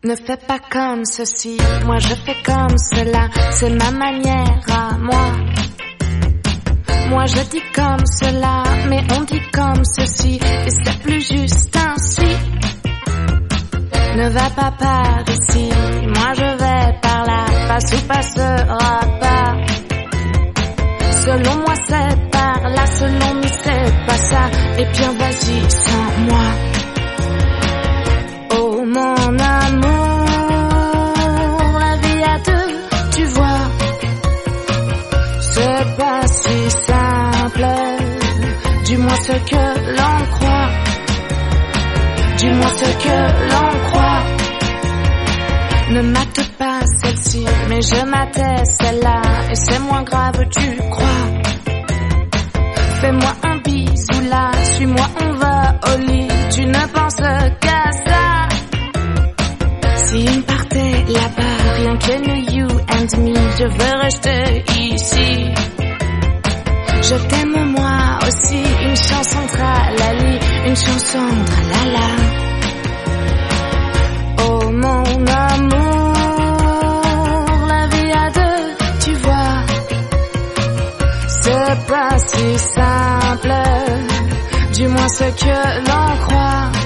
Ne fais pas comme ceci, moi je fais comme cela, c'est ma manière à moi. Moi je dis comme cela, mais on dit comme ceci, et c'est plus juste ainsi. Ne va pas par ici, moi je vais par là, passe ou passera pas. Selon moi c'est par là, selon nous c'est pas ça, et bien vas-y sans moi. Oh mon amour, la vie à deux, tu vois, c'est pas si simple, du moins ce que l'on croit, du moins ce que l'on croit. Ne mate pas celle-ci, mais je matais celle-là, et c'est moins grave, tu crois. Fais-moi un bisou là, suis-moi, on va au lit, tu ne penses qu'à ça. Si une partait là-bas, rien que nous, you and me, je veux rester ici. Je t'aime moi aussi, une chanson tralali, une chanson tralala. Oh mon amour, la vie à deux, tu vois, c'est pas si simple, du moins ce que l'on croit.